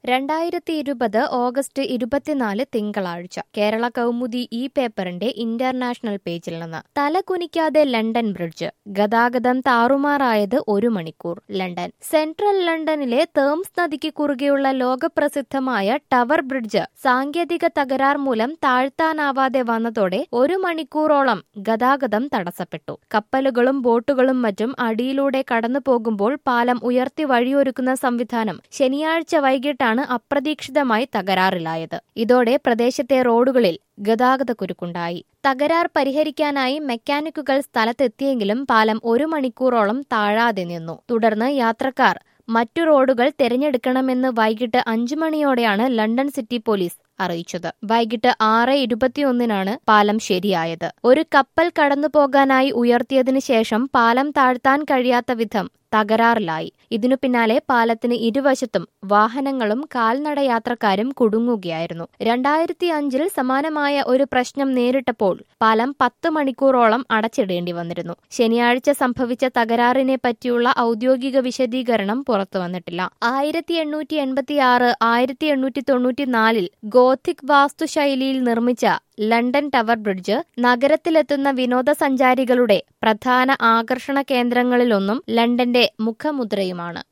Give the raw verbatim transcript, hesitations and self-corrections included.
രണ്ടായിരത്തി ഇരുപത് ഓഗസ്റ്റ് ഇരുപത്തിനാല് തിങ്കളാഴ്ച കേരള കൗമുദി ഈ പേപ്പറിന്റെ ഇന്റർനാഷണൽ പേജിൽ നിന്ന് തല കുനിക്കാതെ ലണ്ടൻ ബ്രിഡ്ജ് ഗതാഗതം താറുമാറായത് ഒരു മണിക്കൂർ. ലണ്ടൻ സെൻട്രൽ ലണ്ടനിലെ തേംസ് നദിക്ക് കുറുകെയുള്ള ലോകപ്രസിദ്ധമായ ടവർ ബ്രിഡ്ജ് സാങ്കേതിക തകരാർ മൂലം താഴ്ത്താനാവാതെ വന്നതോടെ ഒരു മണിക്കൂറോളം ഗതാഗതം തടസ്സപ്പെട്ടു. കപ്പലുകളും ബോട്ടുകളും മറ്റും അടിയിലൂടെ കടന്നു പോകുമ്പോൾ പാലം ഉയർത്തി വഴിയൊരുക്കുന്ന സംവിധാനം ശനിയാഴ്ച വൈകിട്ടാണ് അപ്രതീക്ഷിതമായി തകരാറിലായത്. ഇതോടെ പ്രദേശത്തെ റോഡുകളിൽ ഗതാഗതക്കുരുക്കുണ്ടായി. തകരാർ പരിഹരിക്കാനായി മെക്കാനിക്കുകൾ സ്ഥലത്തെത്തിയെങ്കിലും പാലം ഒരു മണിക്കൂറോളം താഴാതെ നിന്നു. തുടർന്ന് യാത്രക്കാർ മറ്റു റോഡുകൾ തിരഞ്ഞെടുക്കണമെന്ന് വൈകിട്ട് അഞ്ചു മണിയോടെയാണ് ലണ്ടൻ സിറ്റി പോലീസ് അറിയിച്ചത്. വൈകിട്ട് ആറ് ഇരുപത്തിയൊന്നിനാണ് പാലം ശരിയായത്. ഒരു കപ്പൽ കടന്നുപോകാനായി ഉയർത്തിയതിനു ശേഷം പാലം താഴ്ത്താൻ കഴിയാത്ത വിധം തകരാറിലായി. ഇതിനു പിന്നാലെ പാലത്തിന് ഇരുവശത്തും വാഹനങ്ങളും കാൽനട യാത്രക്കാരും കുടുങ്ങുകയായിരുന്നു. രണ്ടായിരത്തി അഞ്ചിൽ സമാനമായ ഒരു പ്രശ്നം നേരിട്ടപ്പോൾ പാലം പത്ത് മണിക്കൂറോളം അടച്ചിടേണ്ടി വന്നിരുന്നു. ശനിയാഴ്ച സംഭവിച്ച തകരാറിനെ പറ്റിയുള്ള ഔദ്യോഗിക വിശദീകരണം പുറത്തു വന്നിട്ടില്ല. ആയിരത്തി എണ്ണൂറ്റി എൺപത്തി ആറ് ആയിരത്തി എണ്ണൂറ്റി തൊണ്ണൂറ്റി നാലിൽ ഗോഥിക് വാസ്തുശൈലിയിൽ നിർമ്മിച്ച ലണ്ടൻ ടവർ ബ്രിഡ്ജ് നഗരത്തിലെത്തുന്ന വിനോദസഞ്ചാരികളുടെ പ്രധാന ആകർഷണ കേന്ദ്രങ്ങളിലൊന്നും ലണ്ടന്റെ മുഖമുദ്രയുമാണ്.